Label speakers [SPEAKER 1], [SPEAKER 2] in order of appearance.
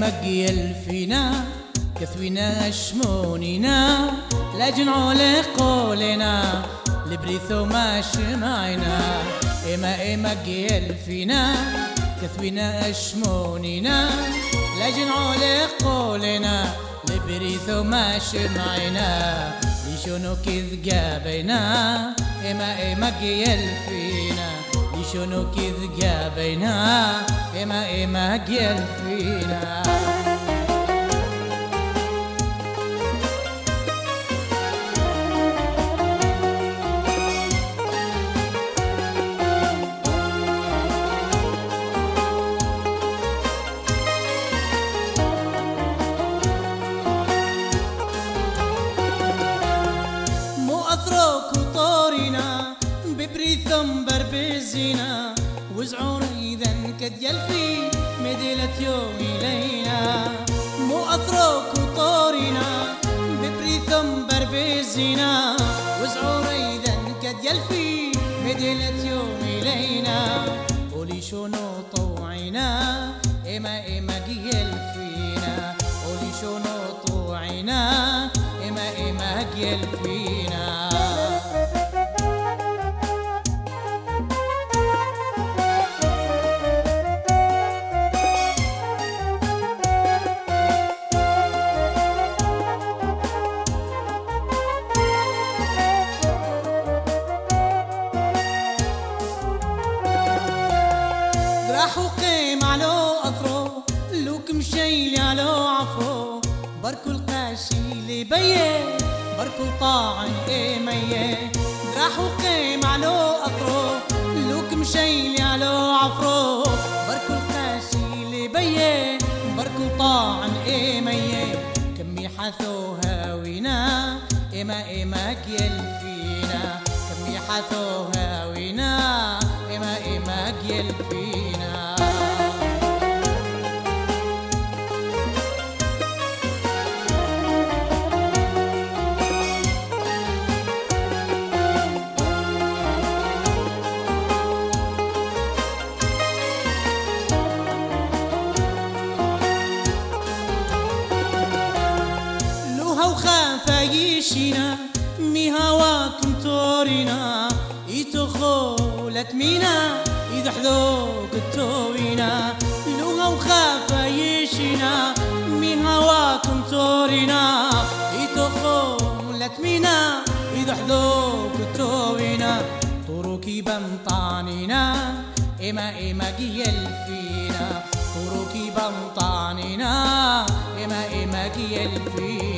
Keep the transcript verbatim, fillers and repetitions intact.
[SPEAKER 1] مجيل فينا كثوينا شمونينا لجنعو لقولنا لبريثو ما شمعنا إما إما جيل فينا كثوينا شمونينا لجنعو لقولنا لبريثو ما شمعنا لشونو كذ جابينا إما إما جيل فينا لشونو كذ جابينا إما إما جيل فينا بريثم بربزينا وزعون إذا كديال في مدينة يوم إلينا مو أثرك وطورنا ببريثم بربزينا وزعون إذا كديال في مدينة يوم إلينا قولي شنو طوعنا إما إما جيل فينا قولي شنو طوعنا إما إما جيل فينا راحوا قيم على أثرو لوك مشيلي على عفو بركو القاشي اللي بيه بركو طاعن إيميه راحوا قيم على أثرو لوك مشيلي على عفو بركو القاشي اللي بيه بركو طاعن إيميه كمي حثو هاوينا إما إما كيل فينا كمي حثو هاوينا إما إما كيل فينا خافايشينا مي هواكم تورينا يتخولت مينا يدحذوك التوينا لوها وخافايشينا مي هواكم تورينا يتخولت مينا يدحذوك التوينا طرقي بمطانينا إما إما جيل فينا طرقي بمطانينا إما إما جيل فينا